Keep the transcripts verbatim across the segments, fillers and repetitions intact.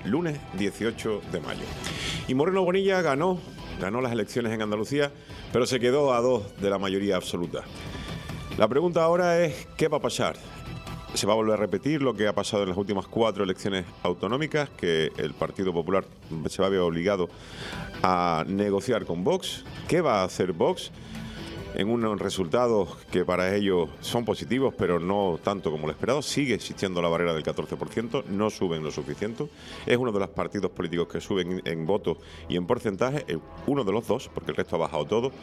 lunes dieciocho de mayo. Y Moreno Bonilla ganó, ganó las elecciones en Andalucía, pero se quedó a dos de la mayoría absoluta. La pregunta ahora es, ¿qué va a pasar? ¿Se va a volver a repetir lo que ha pasado en las últimas cuatro elecciones autonómicas, que el Partido Popular se va a ver obligado a negociar con Vox? ¿Qué va a hacer Vox en unos resultados que para ellos son positivos, pero no tanto como lo esperado? Sigue existiendo la barrera del catorce por ciento, no suben lo suficiente. Es uno de los partidos políticos que suben en votos y en porcentaje, uno de los dos, porque el resto ha bajado todo.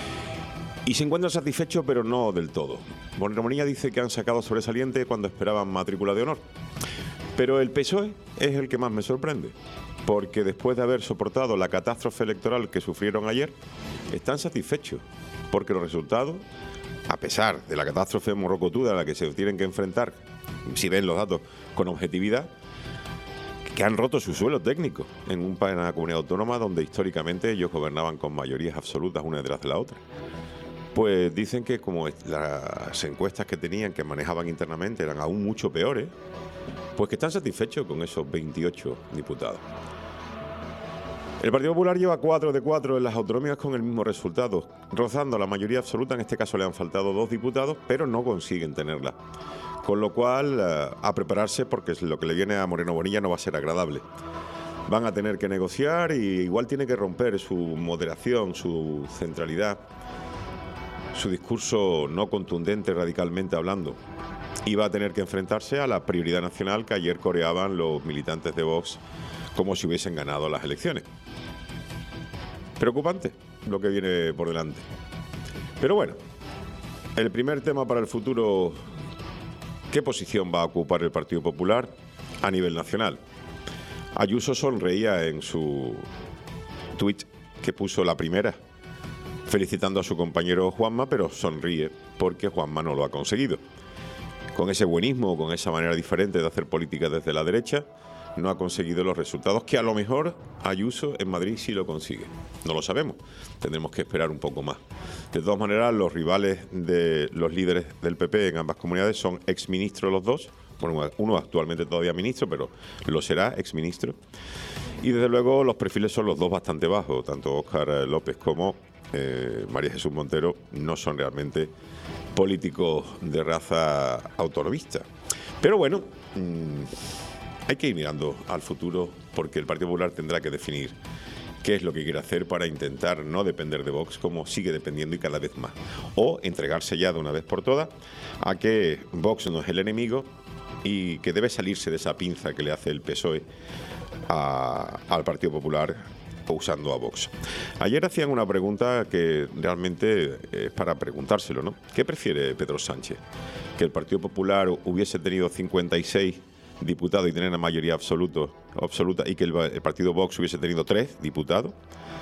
Y se encuentran satisfechos, pero no del todo. Moreno Bonilla dice que han sacado sobresaliente cuando esperaban matrícula de honor. Pero el P S O E es el que más me sorprende, porque después de haber soportado la catástrofe electoral que sufrieron ayer, están satisfechos, porque los resultados, a pesar de la catástrofe morrocotuda a la que se tienen que enfrentar, si ven los datos con objetividad, que han roto su suelo técnico en una comunidad autónoma donde históricamente ellos gobernaban con mayorías absolutas una detrás de la otra. Pues dicen que como las encuestas que tenían, que manejaban internamente, eran aún mucho peores, pues que están satisfechos con esos veintiocho diputados. El Partido Popular lleva cuatro de cuatro en las autonómicas con el mismo resultado, rozando la mayoría absoluta. En este caso le han faltado dos diputados, pero no consiguen tenerla. Con lo cual, a prepararse, porque lo que le viene a Moreno Bonilla no va a ser agradable. Van a tener que negociar y igual tiene que romper su moderación, su centralidad, su discurso no contundente radicalmente hablando, y va a tener que enfrentarse a la prioridad nacional que ayer coreaban los militantes de Vox como si hubiesen ganado las elecciones. Preocupante lo que viene por delante. Pero bueno, el primer tema para el futuro, ¿qué posición va a ocupar el Partido Popular a nivel nacional? Ayuso sonreía en su tuit que puso la primera, felicitando a su compañero Juanma, pero sonríe porque Juanma no lo ha conseguido. Con ese buenismo, con esa manera diferente de hacer política desde la derecha, no ha conseguido los resultados que a lo mejor Ayuso en Madrid sí lo consigue. No lo sabemos, tendremos que esperar un poco más. De todas maneras, los rivales de los líderes del P P en ambas comunidades son exministros los dos. Bueno, uno actualmente todavía ministro, pero lo será exministro. Y desde luego los perfiles son los dos bastante bajos, tanto Óscar López como Eh, María Jesús Montero no son realmente políticos de raza autonomista. Pero bueno, mmm, hay que ir mirando al futuro, porque el Partido Popular tendrá que definir qué es lo que quiere hacer para intentar no depender de Vox como sigue dependiendo y cada vez más, o entregarse ya de una vez por todas a que Vox no es el enemigo y que debe salirse de esa pinza que le hace el P S O E a, al Partido Popular usando a Vox. Ayer hacían una pregunta que realmente es para preguntárselo, ¿no? ¿Qué prefiere Pedro Sánchez? ¿Que el Partido Popular hubiese tenido cincuenta y seis diputados y tener una mayoría absoluto, absoluta y que el, el Partido Vox hubiese tenido tres diputados?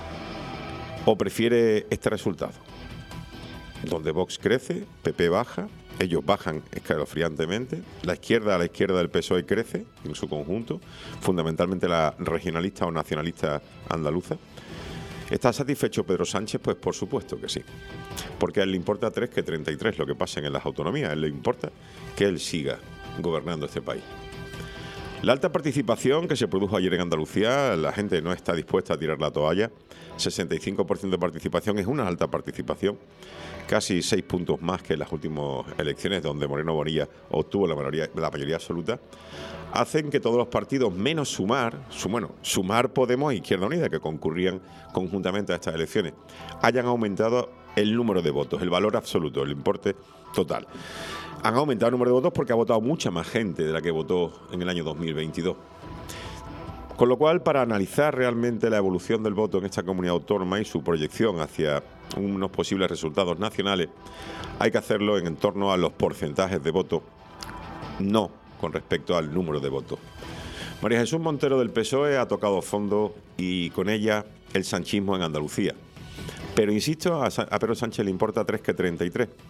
¿O prefiere este resultado? Donde Vox crece, P P baja, ellos bajan escalofriantemente, la izquierda a la izquierda del P S O E crece en su conjunto, fundamentalmente la regionalista o nacionalista andaluza. ¿Está satisfecho Pedro Sánchez? Pues por supuesto que sí, porque a él le importa tres que treinta y tres lo que pasa en las autonomías, a él le importa que él siga gobernando este país. La alta participación que se produjo ayer en Andalucía, la gente no está dispuesta a tirar la toalla. sesenta y cinco por ciento de participación es una alta participación, casi seis puntos más que en las últimas elecciones donde Moreno Bonilla obtuvo la mayoría, la mayoría absoluta, hacen que todos los partidos, menos Sumar, su, bueno, Sumar, Podemos e Izquierda Unida, que concurrían conjuntamente a estas elecciones, hayan aumentado el número de votos, el valor absoluto, el importe total. Han aumentado el número de votos porque ha votado mucha más gente de la que votó en el año dos mil veintidós. Con lo cual, para analizar realmente la evolución del voto en esta comunidad autónoma y su proyección hacia unos posibles resultados nacionales, hay que hacerlo en torno a los porcentajes de voto, no con respecto al número de votos. María Jesús Montero del P S O E ha tocado fondo y con ella el sanchismo en Andalucía. Pero insisto, a Pedro Sánchez le importa tres que treinta y tres.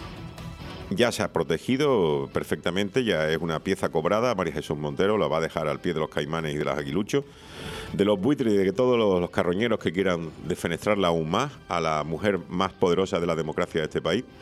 Ya se ha protegido perfectamente, ya es una pieza cobrada. María Jesús Montero la va a dejar al pie de los caimanes y de los aguiluchos, de los buitres y de que todos los, los carroñeros que quieran defenestrarla aún más a la mujer más poderosa de la democracia de este país.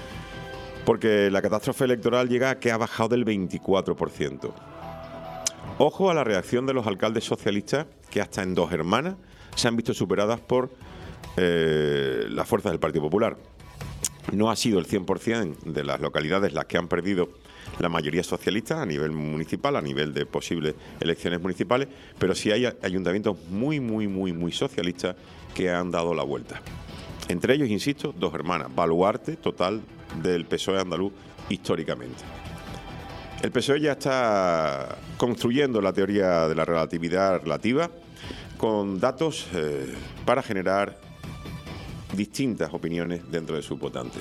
Porque la catástrofe electoral llega a que ha bajado del veinticuatro por ciento. Ojo a la reacción de los alcaldes socialistas, que hasta en Dos Hermanas se han visto superadas por eh, las fuerzas del Partido Popular. No ha sido el cien por cien de las localidades las que han perdido la mayoría socialista a nivel municipal, a nivel de posibles elecciones municipales, pero sí hay ayuntamientos muy, muy, muy, muy socialistas que han dado la vuelta. Entre ellos, insisto, Dos Hermanas, baluarte total del P S O E andaluz históricamente. El P S O E ya está construyendo la teoría de la relatividad relativa con datos eh, para generar distintas opiniones dentro de sus votantes.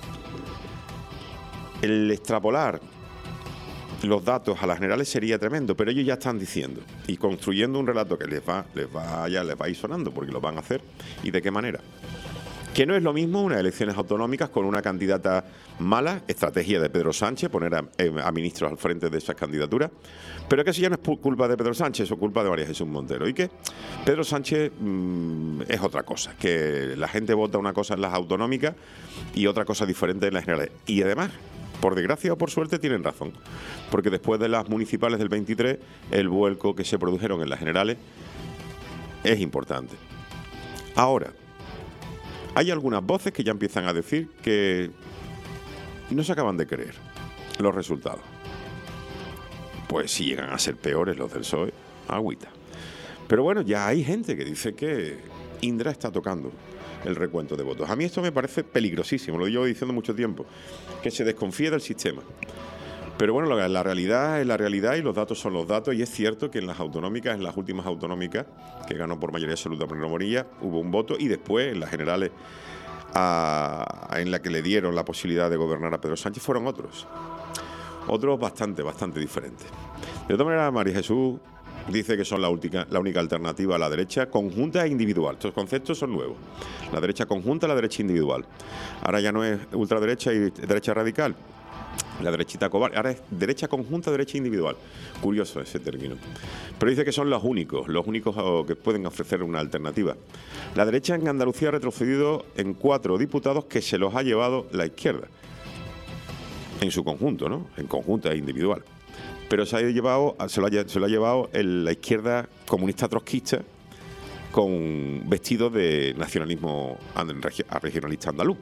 El extrapolar los datos a las generales sería tremendo, pero ellos ya están diciendo y construyendo un relato que les va, les va, ya les va a ir sonando, porque lo van a hacer, y de qué manera. Que no es lo mismo unas elecciones autonómicas con una candidata mala, estrategia de Pedro Sánchez, poner a, a ministros al frente de esas candidaturas, pero que eso ya no es culpa de Pedro Sánchez, o culpa de María Jesús Montero, y que Pedro Sánchez mmm, es otra cosa, que la gente vota una cosa en las autonómicas y otra cosa diferente en las generales. Y además, por desgracia o por suerte, tienen razón, porque después de las municipales del veintitrés, el vuelco que se produjeron en las generales es importante. Ahora, hay algunas voces que ya empiezan a decir que no se acaban de creer los resultados. Pues si llegan a ser peores los del P S O E, agüita. Pero bueno, ya hay gente que dice que Indra está tocando el recuento de votos. A mí esto me parece peligrosísimo, lo llevo diciendo mucho tiempo, que se desconfíe del sistema. Pero bueno, la, la realidad es la realidad y los datos son los datos, y es cierto que en las autonómicas, en las últimas autonómicas, que ganó por mayoría absoluta Bruno Morilla, hubo un voto, y después en las generales a, a, en la que le dieron la posibilidad de gobernar a Pedro Sánchez fueron otros. Otros bastante, bastante diferentes. De todas maneras, María Jesús dice que son la, única, la única alternativa a la derecha conjunta e individual. Estos conceptos son nuevos. La derecha conjunta, la derecha individual. Ahora ya no es ultraderecha y derecha radical. La derechita cobarde. Ahora es derecha conjunta, derecha individual. Curioso ese término. Pero dice que son los únicos, los únicos que pueden ofrecer una alternativa. La derecha en Andalucía ha retrocedido en cuatro diputados que se los ha llevado la izquierda. En su conjunto, ¿no? En conjunta e individual. Pero se, ha llevado, se, lo, ha, se lo ha llevado el, la izquierda comunista trotskista con vestidos de nacionalismo regionalista andaluz.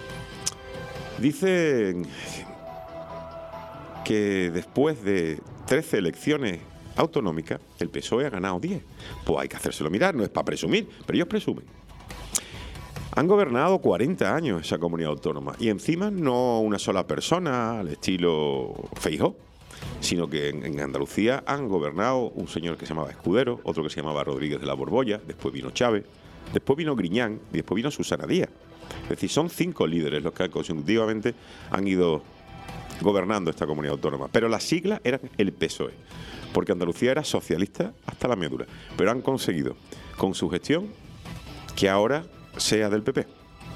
Dicen que después de trece elecciones autonómicas, el P S O E ha ganado diez. Pues hay que hacérselo mirar, no es para presumir, pero ellos presumen. Han gobernado cuarenta años esa comunidad autónoma, y encima no una sola persona al estilo Feijóo, sino que en, en Andalucía han gobernado un señor que se llamaba Escudero, otro que se llamaba Rodríguez de la Borbolla, después vino Chávez, después vino Griñán y después vino Susana Díaz. Es decir, son cinco líderes los que consecutivamente han ido gobernando esta comunidad autónoma. Pero las siglas eran el P S O E, porque Andalucía era socialista hasta la medula. Pero han conseguido, con su gestión, que ahora sea del P P.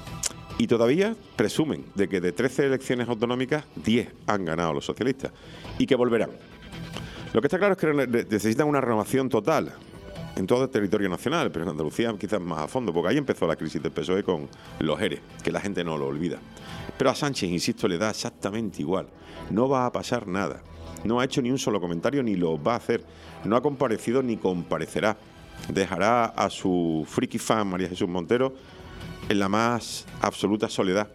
Y todavía presumen de que de trece elecciones autonómicas, diez han ganado los socialistas y que volverán. Lo que está claro es que necesitan una renovación total en todo el territorio nacional, pero en Andalucía quizás más a fondo, porque ahí empezó la crisis del P S O E con los ERE, que la gente no lo olvida. Pero a Sánchez, insisto, le da exactamente igual. No va a pasar nada. No ha hecho ni un solo comentario, ni lo va a hacer. No ha comparecido ni comparecerá. Dejará a su friki fan María Jesús Montero en la más absoluta soledad,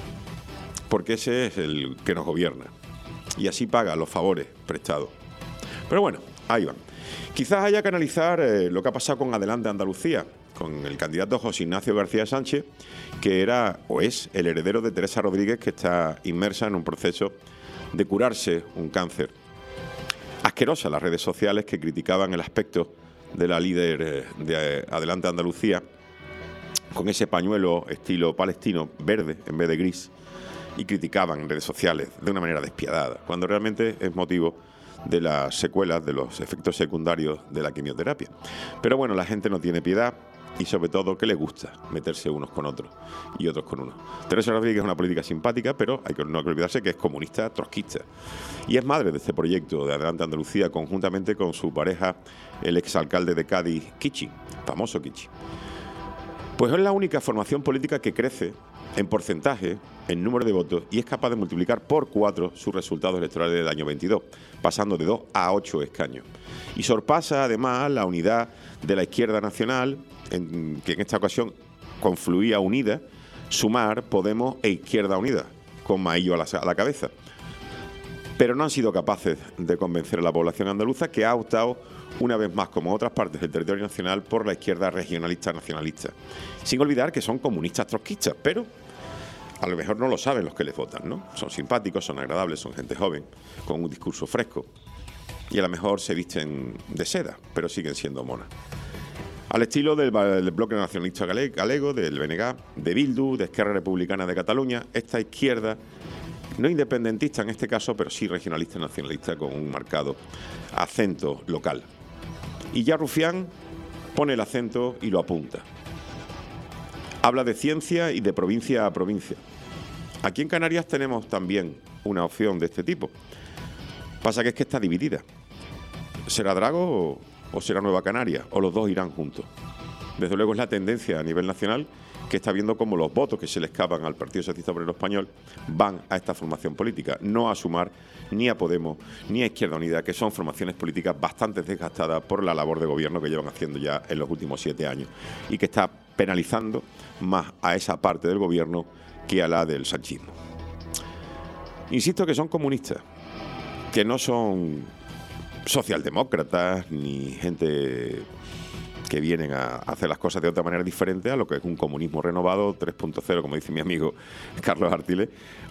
porque ese es el que nos gobierna y así paga los favores prestados. Pero bueno, ahí van. Quizás haya que analizar eh, lo que ha pasado con Adelante Andalucía, con el candidato José Ignacio García Sánchez, que era o es el heredero de Teresa Rodríguez, que está inmersa en un proceso de curarse un cáncer. Asquerosa las redes sociales que criticaban el aspecto de la líder de Adelante Andalucía, con ese pañuelo estilo palestino verde en vez de gris, y criticaban en redes sociales de una manera despiadada, cuando realmente es motivo de las secuelas, de los efectos secundarios de la quimioterapia. Pero bueno, la gente no tiene piedad y sobre todo que le gusta meterse unos con otros y otros con unos. Teresa Rodríguez es una política simpática, pero hay que, no hay que olvidarse que es comunista trotskista y es madre de este proyecto de Adelante Andalucía, conjuntamente con su pareja, el exalcalde de Cádiz, Kichi, famoso Kichi. Pues es la única formación política que crece en porcentaje, en número de votos, y es capaz de multiplicar por cuatro sus resultados electorales del año veintidós, pasando de dos a ocho escaños. Y sorpasa además la unidad de la izquierda nacional, en, que en esta ocasión confluía unida, Sumar, Podemos e Izquierda Unida, con Maillo a la, a la cabeza. Pero no han sido capaces de convencer a la población andaluza, que ha optado una vez más, como otras partes del territorio nacional, por la izquierda regionalista nacionalista. Sin olvidar que son comunistas trotskistas, pero a lo mejor no lo saben los que les votan, ¿no? Son simpáticos, son agradables, son gente joven, con un discurso fresco. Y a lo mejor se visten de seda, pero siguen siendo monas. Al estilo del, del bloque nacionalista galego, del B N G, de Bildu, de Esquerra Republicana de Cataluña, esta izquierda, no independentista en este caso, pero sí regionalista nacionalista, con un marcado acento local. Y ya Rufián pone el acento y lo apunta. Habla de ciencia y de provincia a provincia. Aquí en Canarias tenemos también una opción de este tipo. Pasa que es que está dividida. ¿Será Drago o, o será Nueva Canaria? ¿O los dos irán juntos? Desde luego es la tendencia a nivel nacional, que está viendo cómo los votos que se le escapan al Partido Socialista Obrero Español van a esta formación política, no a Sumar, ni a Podemos, ni a Izquierda Unida, que son formaciones políticas bastante desgastadas por la labor de gobierno que llevan haciendo ya en los últimos siete años y que está penalizando más a esa parte del gobierno que a la del sanchismo. Insisto que son comunistas, que no son socialdemócratas ni gente que vienen a hacer las cosas de otra manera diferente a lo que es un comunismo renovado tres punto cero, como dice mi amigo Carlos Artiles,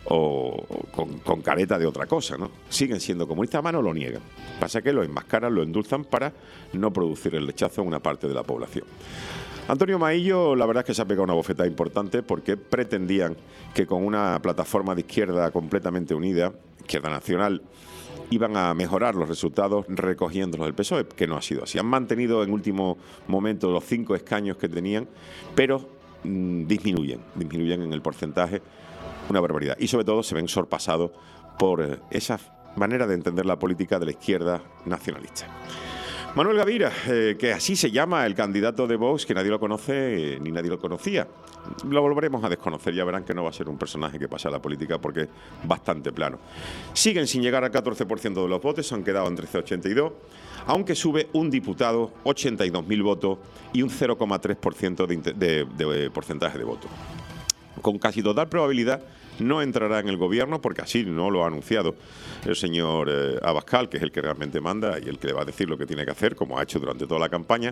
o, o con, con careta de otra cosa, ¿no? Siguen siendo comunistas, además no lo niegan. Pasa que lo enmascaran, lo endulzan para no producir el rechazo en una parte de la población. Antonio Maillo, la verdad es que se ha pegado una bofetada importante, porque pretendían que con una plataforma de izquierda completamente unida, izquierda nacional, iban a mejorar los resultados recogiéndolos del P S O E, que no ha sido así. Han mantenido en último momento los cinco escaños que tenían, pero mmm, disminuyen, disminuyen en el porcentaje, una barbaridad. Y sobre todo se ven sorpasados por eh, esa manera de entender la política de la izquierda nacionalista. Manuel Gavira, eh, que así se llama el candidato de Vox, que nadie lo conoce eh, ni nadie lo conocía. Lo volveremos a desconocer, ya verán que no va a ser un personaje que pase a la política porque es bastante plano. Siguen sin llegar al catorce por ciento de los votos, se han quedado en trece coma ochenta y dos, aunque sube un diputado, ochenta y dos mil votos y un cero coma tres por ciento de, de, de porcentaje de votos. Con casi total probabilidad no entrará en el gobierno, porque así no lo ha anunciado el señor eh, Abascal, que es el que realmente manda y el que le va a decir lo que tiene que hacer, como ha hecho durante toda la campaña.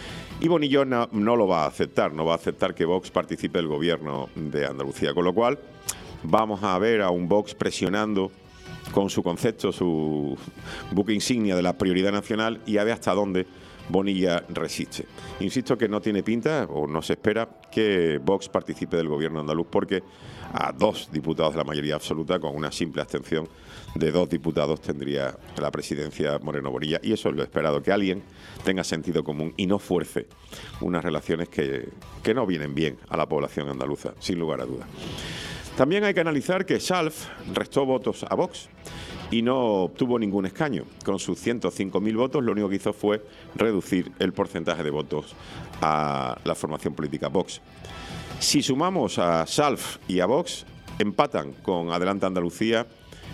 Y Bonillo no, no lo va a aceptar, no va a aceptar que Vox participe del gobierno de Andalucía, con lo cual vamos a ver a un Vox presionando con su concepto, su buque insignia de la prioridad nacional, y a ver hasta dónde Bonilla resiste. Insisto que no tiene pinta, o no se espera, que Vox participe del gobierno andaluz, porque a dos diputados de la mayoría absoluta, con una simple abstención de dos diputados, tendría la presidencia Moreno Bonilla, y eso es lo esperado, que alguien tenga sentido común y no fuerce unas relaciones que, que no vienen bien a la población andaluza, sin lugar a dudas. También hay que analizar que Salf restó votos a Vox y no obtuvo ningún escaño. Con sus ciento cinco mil votos, lo único que hizo fue reducir el porcentaje de votos a la formación política Vox. Si sumamos a Salf y a Vox, empatan con Adelante Andalucía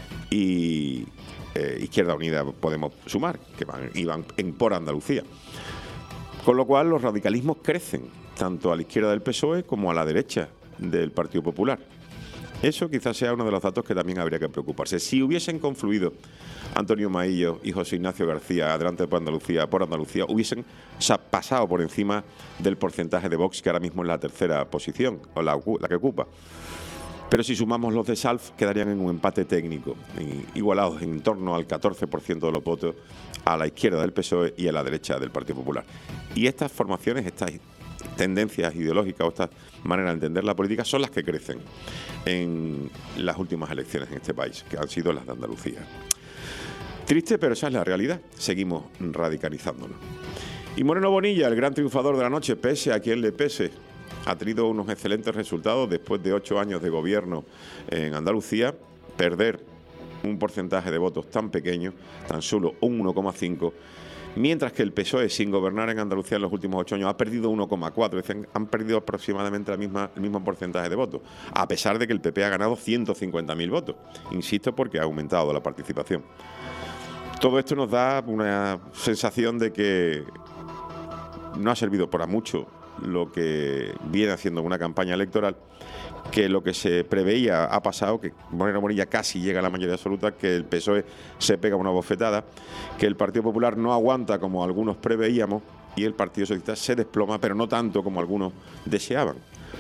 y eh, Izquierda Unida Podemos Sumar, que van, iban en por Andalucía. Con lo cual los radicalismos crecen, tanto a la izquierda del P S O E como a la derecha del Partido Popular. Eso quizás sea uno de los datos que también habría que preocuparse. Si hubiesen confluido Antonio Maillo y José Ignacio García, Adelante por Andalucía, por Andalucía, hubiesen pasado por encima del porcentaje de Vox, que ahora mismo es la tercera posición, o la, la que ocupa. Pero si sumamos los de Salf, quedarían en un empate técnico, igualados en torno al catorce por ciento de los votos a la izquierda del P S O E y a la derecha del Partido Popular. Y estas formaciones, estas tendencias ideológicas o estas maneras de entender la política son las que crecen en las últimas elecciones en este país, que han sido las de Andalucía. Triste, pero esa es la realidad. Seguimos radicalizándonos. Y Moreno Bonilla, el gran triunfador de la noche, pese a quien le pese, ha tenido unos excelentes resultados después de ocho años de gobierno en Andalucía. Perder un porcentaje de votos tan pequeño, tan solo un uno coma cinco, mientras que el P S O E, sin gobernar en Andalucía en los últimos ocho años, ha perdido uno coma cuatro, es decir, han perdido aproximadamente la misma, el mismo porcentaje de votos, a pesar de que el P P ha ganado ciento cincuenta mil votos. Insisto, porque ha aumentado la participación. Todo esto nos da una sensación de que no ha servido para mucho lo que viene haciendo una campaña electoral, que lo que se preveía ha pasado, que Moreno Bonilla casi llega a la mayoría absoluta, que el P S O E se pega una bofetada, que el Partido Popular no aguanta como algunos preveíamos y el Partido Socialista se desploma, pero no tanto como algunos deseaban.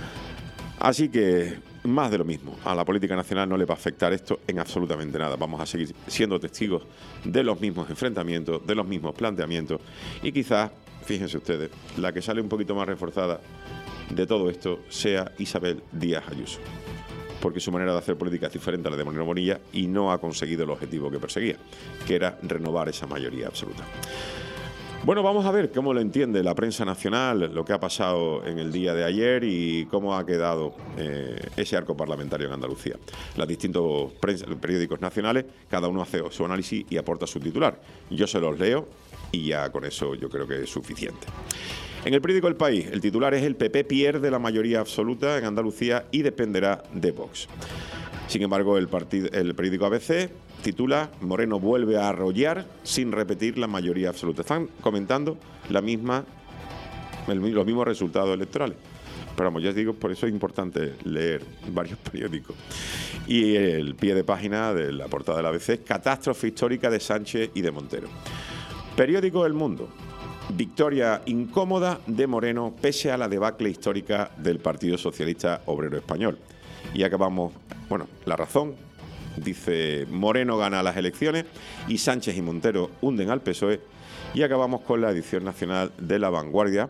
Así que más de lo mismo. A la política nacional no le va a afectar esto en absolutamente nada. Vamos a seguir siendo testigos de los mismos enfrentamientos, de los mismos planteamientos y quizás, fíjense ustedes, la que sale un poquito más reforzada de todo esto sea Isabel Díaz Ayuso, porque su manera de hacer política es diferente a la de Moreno Bonilla y no ha conseguido el objetivo que perseguía, que era renovar esa mayoría absoluta. Bueno, vamos a ver cómo lo entiende la prensa nacional, lo que ha pasado en el día de ayer y cómo ha quedado eh, ese arco parlamentario en Andalucía. Los distintos periódicos nacionales, cada uno hace su análisis y aporta su titular. Yo se los leo y ya con eso yo creo que es suficiente. En el periódico El País, el titular es: el P P pierde la mayoría absoluta en Andalucía y dependerá de Vox. Sin embargo, el, partido, el periódico A B C titula: Moreno vuelve a arrollar sin repetir la mayoría absoluta. Están comentando la misma, el, los mismos resultados electorales. Pero vamos, ya os digo, por eso es importante leer varios periódicos. Y el pie de página de la portada del A B C: catástrofe histórica de Sánchez y de Montero. Periódico El Mundo: victoria incómoda de Moreno pese a la debacle histórica del Partido Socialista Obrero Español. Y acabamos, bueno, La Razón dice: Moreno gana las elecciones y Sánchez y Montero hunden al P S O E. Y acabamos con la edición nacional de La Vanguardia,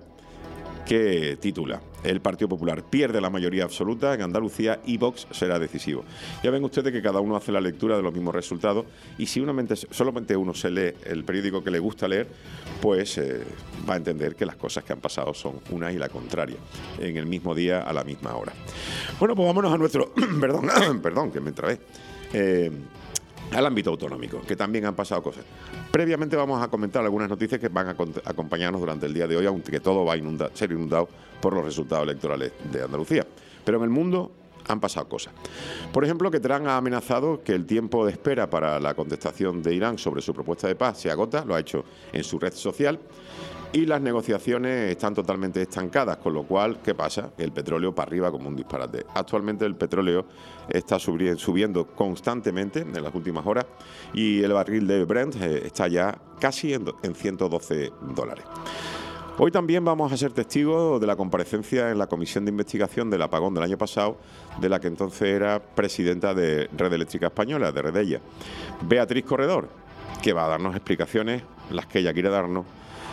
que titula: el Partido Popular pierde la mayoría absoluta en Andalucía y Vox será decisivo. Ya ven ustedes que cada uno hace la lectura de los mismos resultados y si una mente, solamente uno se lee el periódico que le gusta leer, pues eh, va a entender que las cosas que han pasado son una y la contraria, en el mismo día, a la misma hora. Bueno, pues vámonos a nuestro... perdón, perdón, que me trabé. Eh, al ámbito autonómico, que también han pasado cosas. Previamente vamos a comentar algunas noticias que van a acompañarnos durante el día de hoy, aunque todo va a inundar, ser inundado por los resultados electorales de Andalucía. Pero en el mundo han pasado cosas. Por ejemplo, que Trump ha amenazado que el tiempo de espera para la contestación de Irán sobre su propuesta de paz se agota, lo ha hecho en su red social, y las negociaciones están totalmente estancadas, con lo cual, ¿qué pasa? El petróleo para arriba como un disparate. Actualmente el petróleo está subiendo constantemente en las últimas horas y el barril de Brent está ya casi en ciento doce dólares. Hoy también vamos a ser testigos de la comparecencia en la Comisión de Investigación del apagón del año pasado, de la que entonces era presidenta de Red Eléctrica Española, de Redella, Beatriz Corredor, que va a darnos explicaciones, las que ella quiere darnos.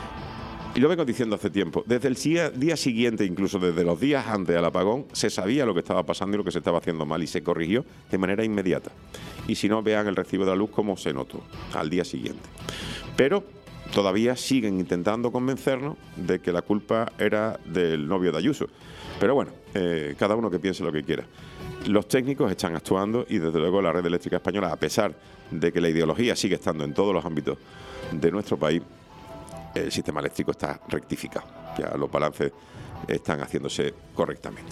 Y lo vengo diciendo hace tiempo, desde el día, día siguiente, incluso desde los días antes del apagón, se sabía lo que estaba pasando y lo que se estaba haciendo mal y se corrigió de manera inmediata. Y si no, vean el recibo de la luz como se notó al día siguiente. Pero todavía siguen intentando convencernos de que la culpa era del novio de Ayuso. Pero bueno, eh, cada uno que piense lo que quiera. Los técnicos están actuando y desde luego la Red Eléctrica Española, a pesar de que la ideología sigue estando en todos los ámbitos de nuestro país, el sistema eléctrico está rectificado. Ya los balances están haciéndose correctamente.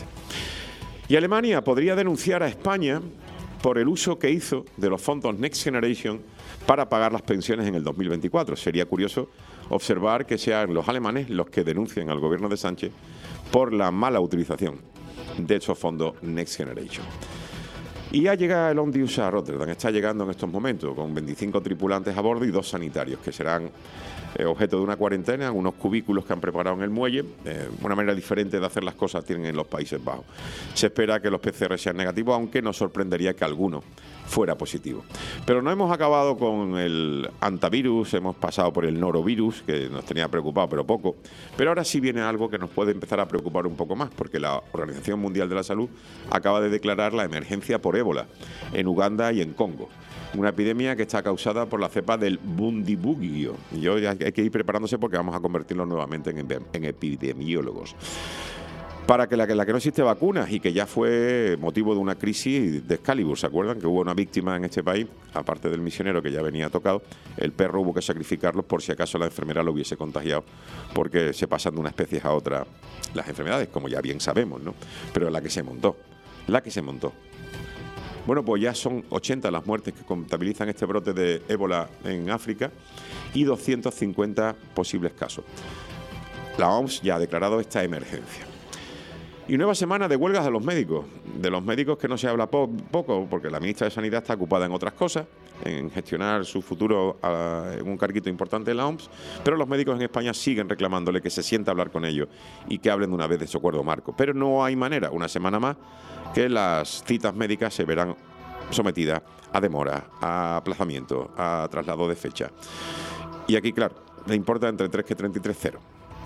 Y Alemania podría denunciar a España por el uso que hizo de los fondos Next Generation para pagar las pensiones en el dos mil veinticuatro. Sería curioso observar que sean los alemanes los que denuncien al gobierno de Sánchez por la mala utilización de esos fondos Next Generation. Y ya llega el Ondius a Rotterdam, está llegando en estos momentos con veinticinco tripulantes a bordo y dos sanitarios que serán eh, objeto de una cuarentena, unos cubículos que han preparado en el muelle, eh, una manera diferente de hacer las cosas tienen en los Países Bajos. Se espera que los P C R sean negativos, aunque nos sorprendería que alguno fuera positivo. Pero no hemos acabado con el antivirus, hemos pasado por el norovirus, que nos tenía preocupado, pero poco. Pero ahora sí viene algo que nos puede empezar a preocupar un poco más, porque la Organización Mundial de la Salud acaba de declarar la emergencia por ébola en Uganda y en Congo. Una epidemia que está causada por la cepa del Bundibugyo. Y yo ya hay que ir preparándose porque vamos a convertirnos nuevamente en, en epidemiólogos. para que la, que la que no existe vacunas y que ya fue motivo de una crisis de Excalibur. ¿Se acuerdan que hubo una víctima en este país, aparte del misionero que ya venía tocado? El perro hubo que sacrificarlo por si acaso la enfermera lo hubiese contagiado, porque se pasan de una especie a otra las enfermedades, como ya bien sabemos, ¿no? Pero la que se montó, la que se montó. Bueno, pues ya son ochenta las muertes que contabilizan este brote de ébola en África y doscientos cincuenta posibles casos. La O M S ya ha declarado esta emergencia. Y nueva semana de huelgas de los médicos, de los médicos que no se habla po poco, porque la ministra de Sanidad está ocupada en otras cosas, en gestionar su futuro uh, en un carguito importante en la O M S, pero los médicos en España siguen reclamándole que se sienta a hablar con ellos y que hablen de una vez de su acuerdo marco. Pero no hay manera, una semana más, que las citas médicas se verán sometidas a demora, a aplazamiento, a traslado de fecha. Y aquí, claro, le importa entre tres que treinta y tres cero.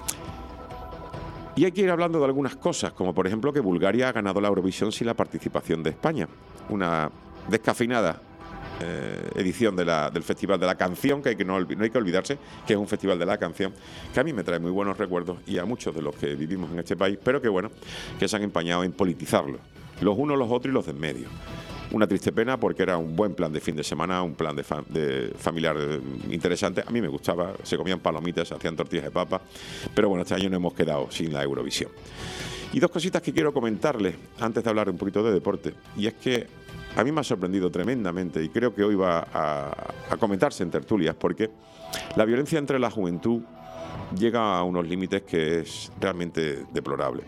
Y hay que ir hablando de algunas cosas, como por ejemplo que Bulgaria ha ganado la Eurovisión sin la participación de España. Una descafeinada eh, edición de la, del Festival de la Canción, que, hay que no, no hay que olvidarse que es un Festival de la Canción, que a mí me trae muy buenos recuerdos y a muchos de los que vivimos en este país, pero que bueno, que se han empeñado en politizarlo, los unos, los otros y los de en medio. Una triste pena porque era un buen plan de fin de semana, un plan de, fa de familiar interesante. A mí me gustaba, se comían palomitas, se hacían tortillas de papa, pero bueno, este año nos hemos quedado sin la Eurovisión. Y dos cositas que quiero comentarles antes de hablar un poquito de deporte, y es que a mí me ha sorprendido tremendamente y creo que hoy va a, a comentarse en tertulias, porque la violencia entre la juventud llega a unos límites que es realmente deplorable.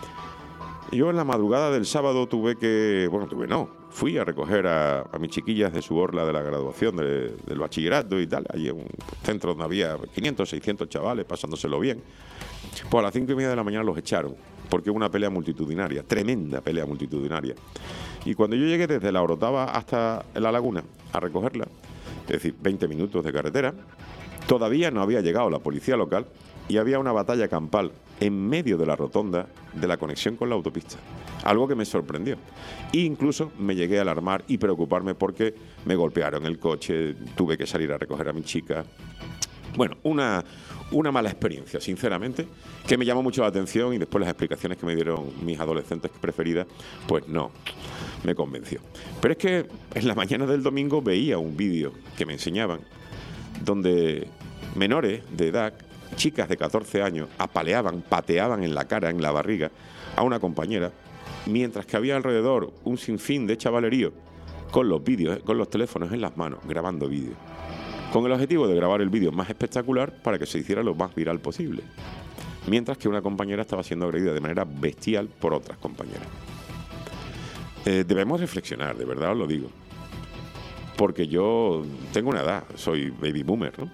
Yo en la madrugada del sábado tuve que, bueno, tuve no, fui a recoger a, a mis chiquillas de su orla de la graduación de, del bachillerato y tal, allí en un centro donde había quinientos, seiscientos chavales pasándoselo bien. Pues a las cinco y media de la mañana los echaron, porque hubo una pelea multitudinaria, tremenda pelea multitudinaria. Y cuando yo llegué desde la Orotava hasta la Laguna a recogerla, es decir, veinte minutos de carretera, todavía no había llegado la policía local y había una batalla campal en medio de la rotonda de la conexión con la autopista. Algo que me sorprendió. E incluso me llegué a alarmar y preocuparme porque me golpearon el coche, tuve que salir a recoger a mi chica. Bueno, una, una mala experiencia, sinceramente, que me llamó mucho la atención y después las explicaciones que me dieron mis adolescentes preferidas, pues no, me convenció. Pero es que en la mañana del domingo veía un vídeo que me enseñaban donde menores de edad, chicas de catorce años, apaleaban, pateaban en la cara, en la barriga, a una compañera, mientras que había alrededor un sinfín de chavalerío con los vídeos, con los teléfonos en las manos, grabando vídeos, con el objetivo de grabar el vídeo más espectacular para que se hiciera lo más viral posible, mientras que una compañera estaba siendo agredida de manera bestial por otras compañeras. Eh, debemos reflexionar, de verdad os lo digo, porque yo tengo una edad, soy baby boomer, ¿no?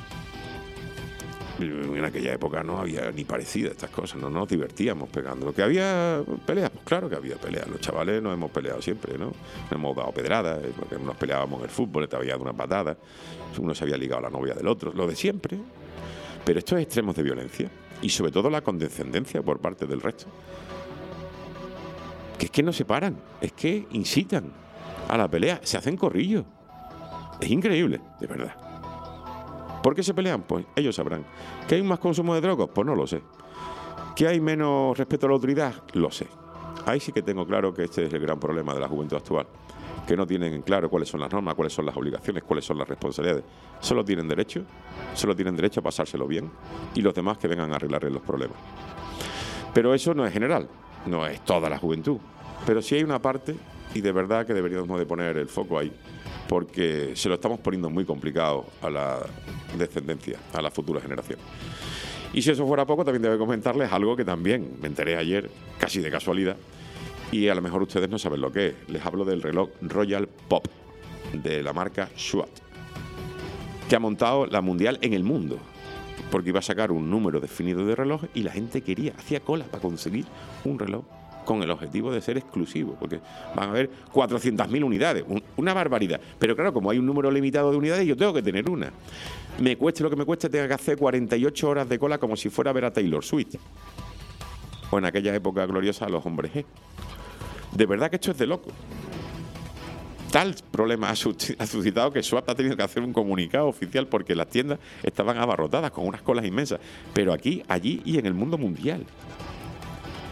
En aquella época no había ni parecida estas cosas, no nos divertíamos pegando. Lo que había peleas, pues claro que había peleas. Los chavales nos hemos peleado siempre, ¿no? Nos hemos dado pedradas, porque nos peleábamos en el fútbol, te había dado una patada, uno se había ligado a la novia del otro, lo de siempre. Pero estos extremos de violencia, y sobre todo la condescendencia por parte del resto, que es que no se paran, es que incitan a la pelea, se hacen corrillos. Es increíble, de verdad. ¿Por qué se pelean? Pues ellos sabrán. ¿Que hay más consumo de drogas? Pues no lo sé. ¿Que hay menos respeto a la autoridad? Lo sé. Ahí sí que tengo claro que este es el gran problema de la juventud actual, que no tienen claro cuáles son las normas, cuáles son las obligaciones, cuáles son las responsabilidades. Solo tienen derecho, solo tienen derecho a pasárselo bien y los demás que vengan a arreglarles los problemas. Pero eso no es general, no es toda la juventud. Pero sí hay una parte, y de verdad que deberíamos de poner el foco ahí, porque se lo estamos poniendo muy complicado a la descendencia, a la futura generación. Y si eso fuera poco, también debo comentarles algo que también me enteré ayer, casi de casualidad, y a lo mejor ustedes no saben lo que es. Les hablo del reloj Royal Pop, de la marca Swatch, que ha montado la mundial en el mundo, porque iba a sacar un número definido de reloj y la gente quería, hacía cola para conseguir un reloj con el objetivo de ser exclusivo, porque van a haber cuatrocientas mil unidades, un, una barbaridad. Pero claro, como hay un número limitado de unidades, yo tengo que tener una. Me cueste lo que me cueste, tenga que hacer cuarenta y ocho horas de cola como si fuera a ver a Taylor Swift. O en aquella época gloriosa a los hombres G. De verdad que esto es de loco. Tal problema ha suscitado que Swatch ha tenido que hacer un comunicado oficial porque las tiendas estaban abarrotadas con unas colas inmensas. Pero aquí, allí y en el mundo mundial.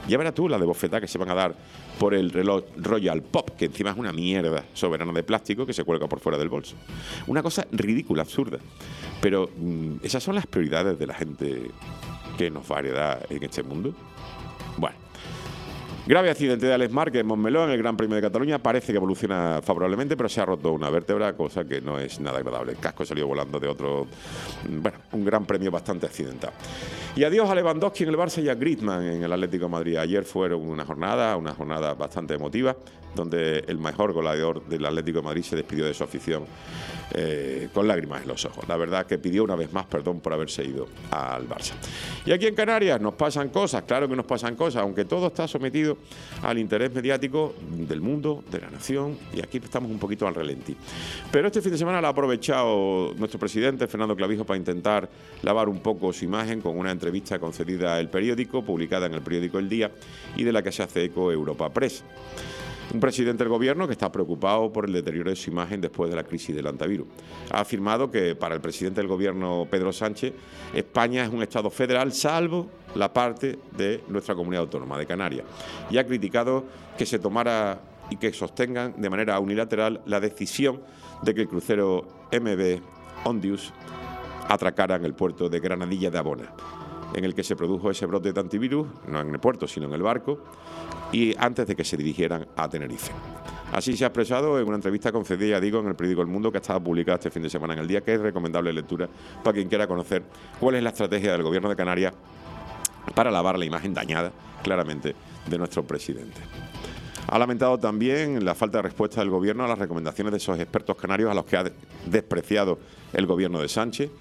Ya verás tú la de bofetada que se van a dar por el reloj Royal Pop, que encima es una mierda soberana de plástico que se cuelga por fuera del bolso. Una cosa ridícula, absurda. Pero mmm, esas son las prioridades de la gente que nos va a heredar en este mundo. Bueno. Grave accidente de Alex Márquez en Montmeló en el Gran Premio de Cataluña. Parece que evoluciona favorablemente, pero se ha roto una vértebra, cosa que no es nada agradable. El casco salió volando de otro... Bueno, un Gran Premio bastante accidentado. Y adiós a Lewandowski en el Barça y a Griezmann en el Atlético de Madrid. Ayer fueron una jornada, una jornada bastante emotiva, donde el mejor goleador del Atlético de Madrid se despidió de su afición eh, con lágrimas en los ojos. La verdad que pidió una vez más perdón por haberse ido al Barça. Y aquí en Canarias nos pasan cosas, claro que nos pasan cosas, aunque todo está sometido al interés mediático del mundo, de la nación, y aquí estamos un poquito al relentí. Pero este fin de semana lo ha aprovechado nuestro presidente, Fernando Clavijo, para intentar lavar un poco su imagen con una entrevista concedida a El Periódico, publicada en el periódico El Día, y de la que se hace eco Europa Press. Un presidente del gobierno que está preocupado por el deterioro de su imagen después de la crisis del antivirus. Ha afirmado que para el presidente del gobierno, Pedro Sánchez, España es un Estado federal, salvo la parte de nuestra comunidad autónoma, de Canarias. Y ha criticado que se tomara y que sostengan de manera unilateral la decisión de que el crucero M V Ondius atracara en el puerto de Granadilla de Abona, en el que se produjo ese brote de antivirus, no en el puerto, sino en el barco, y antes de que se dirigieran a Tenerife. Así se ha expresado en una entrevista concedida, digo, en el periódico El Mundo, que estaba publicada este fin de semana en El Día, que es recomendable lectura para quien quiera conocer cuál es la estrategia del gobierno de Canarias para lavar la imagen dañada, claramente, de nuestro presidente. Ha lamentado también la falta de respuesta del gobierno a las recomendaciones de esos expertos canarios a los que ha despreciado el gobierno de Sánchez.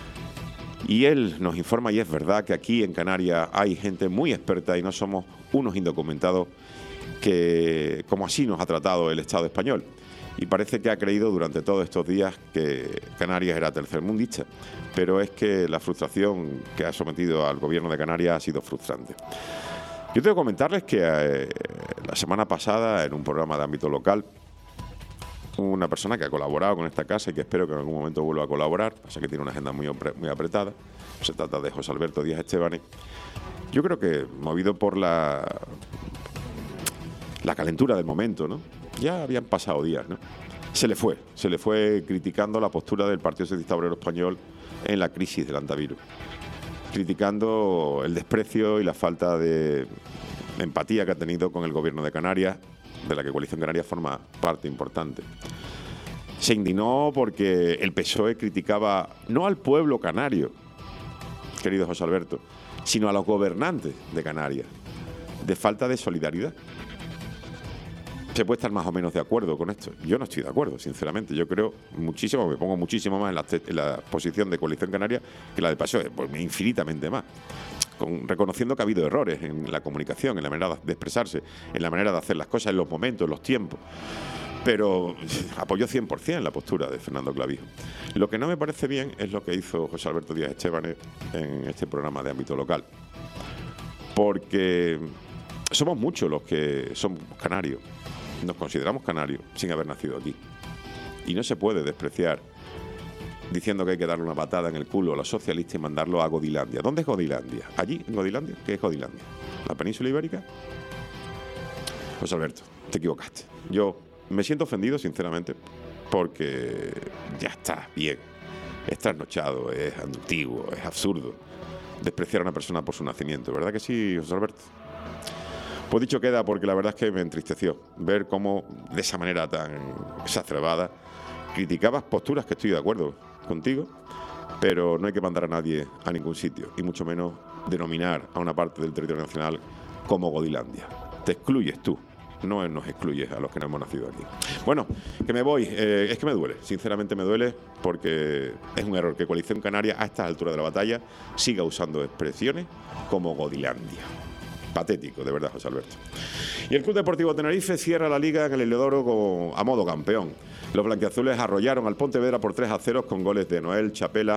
Y él nos informa, y es verdad, que aquí en Canarias hay gente muy experta y no somos unos indocumentados que, como así nos ha tratado el Estado español. Y parece que ha creído durante todos estos días que Canarias era tercermundista, pero es que la frustración que ha sometido al gobierno de Canarias ha sido frustrante. Yo tengo que comentarles que eh, la semana pasada, en un programa de ámbito local, una persona que ha colaborado con esta casa y que espero que en algún momento vuelva a colaborar, pasa que tiene una agenda muy, muy apretada, se trata de José Alberto Díaz Estebanes. Yo creo que, movido por la, la calentura del momento, ¿no? Ya habían pasado días, ¿no? Se le fue, se le fue criticando la postura del Partido Socialista Obrero Español en la crisis del antivirus, criticando el desprecio y la falta de empatía que ha tenido con el gobierno de Canarias, de la que Coalición Canaria forma parte importante. Se indignó porque el P S O E criticaba no al pueblo canario, querido José Alberto, sino a los gobernantes de Canarias, de falta de solidaridad. Se puede estar más o menos de acuerdo con esto. Yo no estoy de acuerdo, sinceramente. Yo creo muchísimo, me pongo muchísimo más en la, en la posición de Coalición Canaria que la del P S O E, pues infinitamente más. Con, reconociendo que ha habido errores en la comunicación, en la manera de expresarse, en la manera de hacer las cosas, en los momentos, en los tiempos. Pero apoyo cien por ciento la postura de Fernando Clavijo. Lo que no me parece bien es lo que hizo José Alberto Díaz Estebanes en este programa de ámbito local. Porque somos muchos los que somos canarios, nos consideramos canarios sin haber nacido aquí. Y no se puede despreciar diciendo que hay que darle una patada en el culo a los socialistas y mandarlo a Godilandia. ¿Dónde es Godilandia? ¿Allí, en Godilandia? ¿Qué es Godilandia? ¿La península ibérica? José Alberto, te equivocaste. Yo me siento ofendido, sinceramente, porque ya está bien. Es trasnochado, es antiguo, es absurdo despreciar a una persona por su nacimiento. ¿Verdad que sí, José Alberto? Pues dicho queda, porque la verdad es que me entristeció ver cómo, de esa manera tan exacerbada, criticabas posturas que estoy de acuerdo contigo, pero no hay que mandar a nadie a ningún sitio, y mucho menos denominar a una parte del territorio nacional como Godilandia. Te excluyes tú, no nos excluyes a los que no hemos nacido aquí. Bueno, que me voy, eh, es que me duele, sinceramente me duele, porque es un error que Coalición Canaria a estas alturas de la batalla siga usando expresiones como Godilandia. Patético, de verdad, José Alberto. Y el Club Deportivo Tenerife cierra la Liga en el Heliodoro con, a modo campeón. Los blanquiazules arrollaron al Pontevedra por tres a cero con goles de Noel Chapela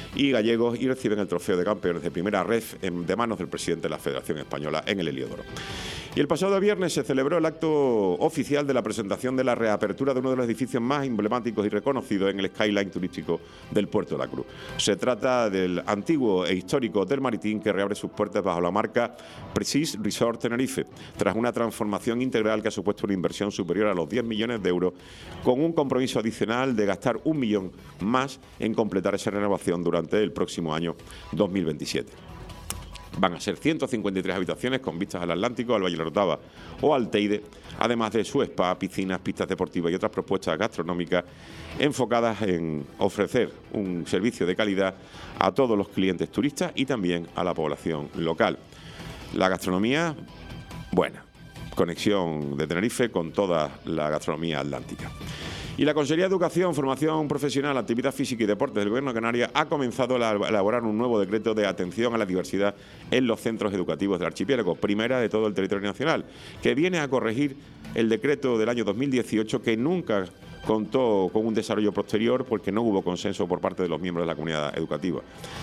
y gallegos y reciben el trofeo de campeones de primera ref en, de manos del presidente de la Federación Española en el Heliodoro. Y el pasado viernes se celebró el acto oficial de la presentación de la reapertura de uno de los edificios más emblemáticos y reconocidos en el skyline turístico del Puerto de la Cruz. Se trata del antiguo e histórico Hotel Maritín, que reabre sus puertas bajo la marca Prestige Resort Tenerife, tras una transformación integral que ha supuesto una inversión superior a los diez millones de euros, con un compromiso adicional de gastar un millón más en completar esa renovación durante el próximo año dos mil veintisiete. Van a ser ciento cincuenta y tres habitaciones con vistas al Atlántico, al Valle de la Orotava o al Teide, además de su spa, piscinas, pistas deportivas y otras propuestas gastronómicas enfocadas en ofrecer un servicio de calidad a todos los clientes turistas y también a la población local. La gastronomía, buena, conexión de Tenerife con toda la gastronomía atlántica. Y la Consejería de Educación, Formación Profesional, Actividad Física y Deportes del Gobierno de Canarias ha comenzado a elaborar un nuevo decreto de atención a la diversidad en los centros educativos del archipiélago, primera de todo el territorio nacional, que viene a corregir el decreto del año dos mil dieciocho, que nunca contó con un desarrollo posterior porque no hubo consenso por parte de los miembros de la comunidad educativa.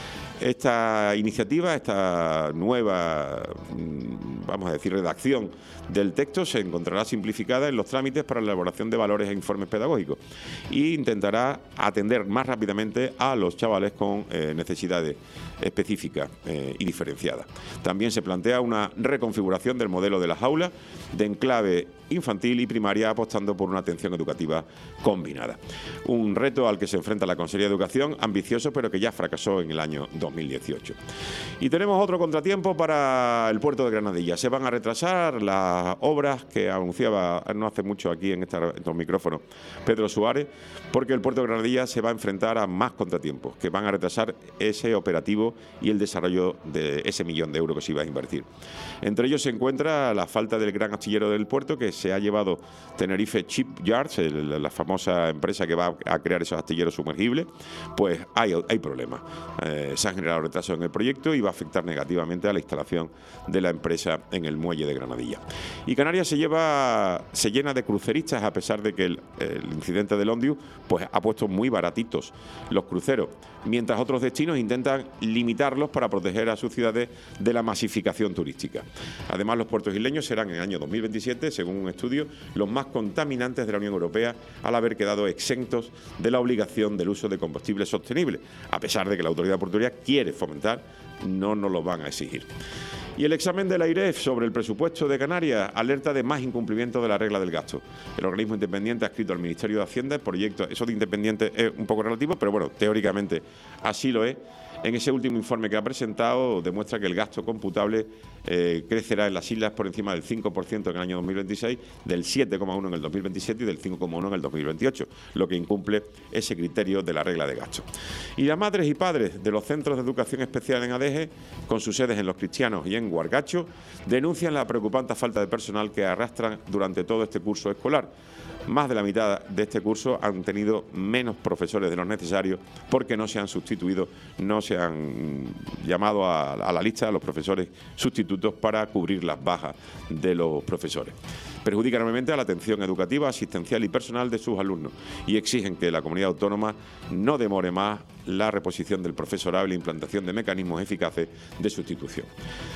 Esta iniciativa, esta nueva, vamos a decir, redacción del texto se encontrará simplificada en los trámites para la elaboración de valores e informes pedagógicos e intentará atender más rápidamente a los chavales con eh, necesidades específicas eh, y diferenciadas. También se plantea una reconfiguración del modelo de las aulas de enclave infantil y primaria, apostando por una atención educativa combinada. Un reto al que se enfrenta la Consejería de Educación, ambicioso, pero que ya fracasó en el año dos mil dieciocho. Y tenemos otro contratiempo para el puerto de Granadilla. Se van a retrasar las obras que anunciaba no hace mucho aquí en estos micrófonos Pedro Suárez, porque el puerto de Granadilla se va a enfrentar a más contratiempos que van a retrasar ese operativo y el desarrollo de ese millón de euros que se iba a invertir. Entre ellos se encuentra la falta del gran astillero del puerto que se ha llevado Tenerife Shipyards, el, la famosa empresa que va a crear esos astilleros sumergibles. Pues hay, hay problemas. Eh, se han generado retrasos en el proyecto y va a afectar negativamente a la instalación de la empresa en el muelle de Granadilla. Y Canarias se lleva se llena de cruceristas, a pesar de que el, el incidente del Ondiu pues ha puesto muy baratitos los cruceros, mientras otros destinos intentan limitarlos para proteger a sus ciudades de la masificación turística. Además, los puertos isleños serán en el año dos mil veintisiete, según un estudio, los más contaminantes de la Unión Europea, al haber quedado exentos de la obligación del uso de combustibles sostenibles, a pesar de que la autoridad portuaria quiere fomentar, no nos lo van a exigir. Y el examen de la AIREF sobre el presupuesto de Canarias alerta de más incumplimiento de la regla del gasto. El organismo independiente ha escrito al Ministerio de Hacienda el proyecto, eso de independiente es un poco relativo, pero bueno, teóricamente así lo es. En ese último informe que ha presentado demuestra que el gasto computable eh, crecerá en las islas por encima del cinco por ciento en el año dos mil veintiséis, del siete coma uno por ciento en el dos mil veintisiete y del cinco coma uno por ciento en el dos mil veintiocho, lo que incumple ese criterio de la regla de gasto. Y las madres y padres de los centros de educación especial en Adeje, con sus sedes en Los Cristianos y en Guargacho, denuncian la preocupante falta de personal que arrastran durante todo este curso escolar. Más de la mitad de este curso han tenido menos profesores de los necesarios porque no se han sustituido, no se han llamado a, a la lista a los profesores sustitutos para cubrir las bajas de los profesores. Perjudican enormemente a la atención educativa, asistencial y personal de sus alumnos y exigen que la comunidad autónoma no demore más la reposición del profesorado y la implantación de mecanismos eficaces de sustitución.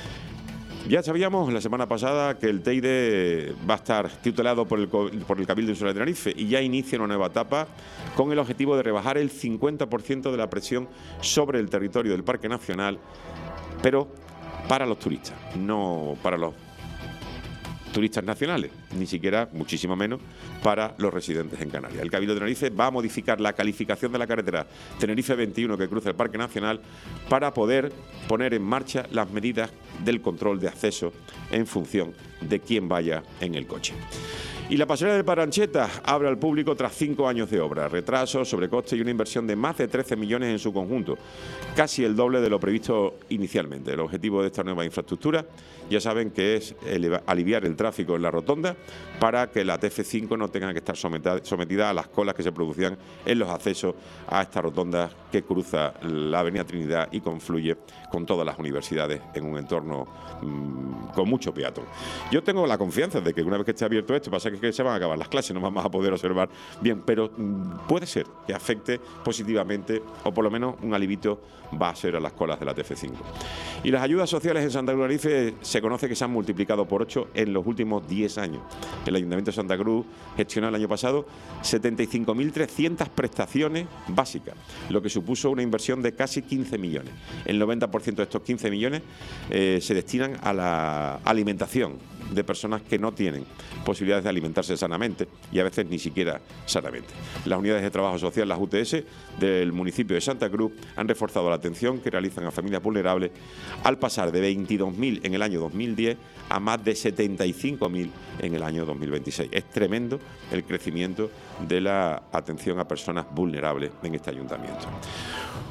Ya sabíamos la semana pasada que el Teide va a estar tutelado por el, por el Cabildo Insular de Tenerife y ya inicia una nueva etapa con el objetivo de rebajar el cincuenta por ciento de la presión sobre el territorio del Parque Nacional, pero para los turistas, no para los turistas nacionales, ni siquiera, muchísimo menos, para los residentes en Canarias. El Cabildo de Tenerife va a modificar la calificación de la carretera Tenerife veintiuno que cruza el Parque Nacional para poder poner en marcha las medidas del control de acceso en función de quién vaya en el coche. Y la pasarela de Parancheta abre al público tras cinco años de obra, retrasos, sobrecoste y una inversión de más de trece millones en su conjunto, casi el doble de lo previsto inicialmente. El objetivo de esta nueva infraestructura, ya saben que es aliviar el tráfico en la rotonda para que la T F cinco no tenga que estar sometida a las colas que se producían en los accesos a esta rotonda que cruza la Avenida Trinidad y confluye con todas las universidades en un entorno mmm, con mucho peatón. Yo tengo la confianza de que una vez que esté abierto esto, pasa que que se van a acabar las clases, no vamos a poder observar bien, pero mmm, puede ser que afecte positivamente, o por lo menos un alivio va a ser a las colas de la T F cinco. Y las ayudas sociales en Santa Cruz de Tenerife se conoce que se han multiplicado por ocho en los últimos diez años. El Ayuntamiento de Santa Cruz gestionó el año pasado setenta y cinco mil trescientas prestaciones básicas, lo que supuso una inversión de casi quince millones. El noventa por ciento de estos quince millones eh, se destinan a la alimentación de personas que no tienen posibilidades de alimentarse sanamente y a veces ni siquiera sanamente. Las unidades de trabajo social, las U T S, del municipio de Santa Cruz han reforzado la atención que realizan a familias vulnerables al pasar de veintidós mil en el año dos mil diez a más de setenta y cinco mil en el año dos mil veintiséis. Es tremendo el crecimiento de la atención a personas vulnerables en este ayuntamiento.